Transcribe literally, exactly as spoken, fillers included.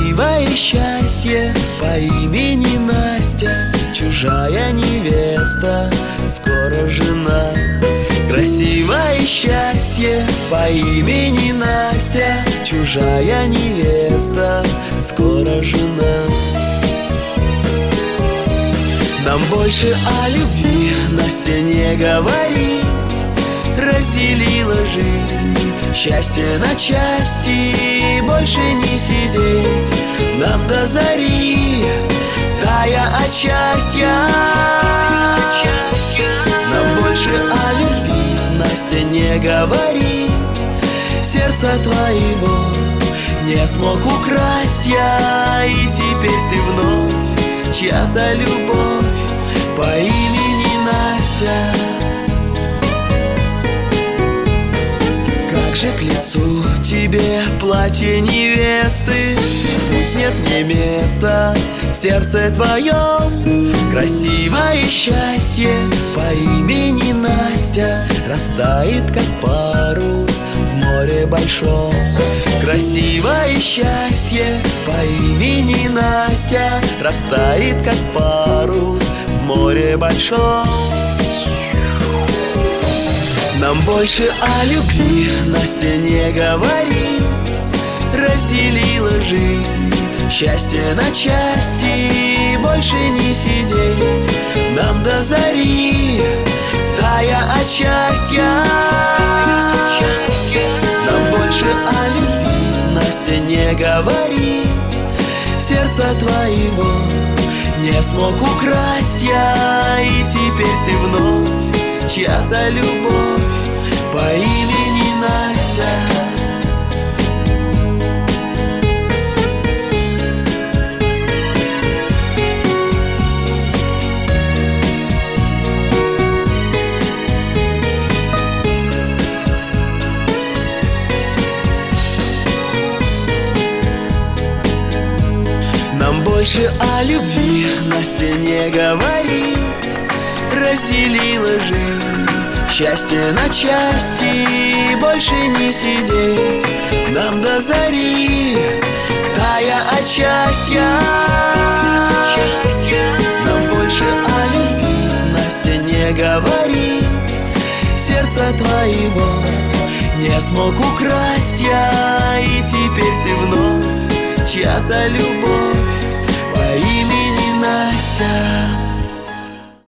Красивое счастье по имени Настя, чужая невеста, скоро жена. Красивое счастье по имени Настя, чужая невеста, скоро жена. Нам больше о любви Настя не говорит, разделила жизнь, счастье на части, больше не сидеть нам до зари, тая от счастья. Нам больше о любви Настя не говорит, сердца твоего не смог украсть я, и теперь ты вновь чья-то любовь по имени Настя. Как же к лицу тебе платье невесты, пусть нет мне места в сердце твоем. Красивое счастье по имени Настя растает, как парус в море большом. Красивое счастье по имени Настя растает, как парус в море большом. Нам больше о любви Настя не говорит, разделила жизнь, счастье на части, больше не сидеть нам до зари, тая от счастья. Нам больше о любви Настя не говорит, сердца твоего не смог украсть я, и теперь ты вновь чья-то любовь по имени Настя. Нам больше о любви Настя не говорит, разделила жизнь, счастье на части, больше не сидеть нам до зари, тая от счастья. Нам больше о любви Настя не говорит, сердца твоего не смог украсть я, и теперь ты вновь чья-то любовь по имени Настя.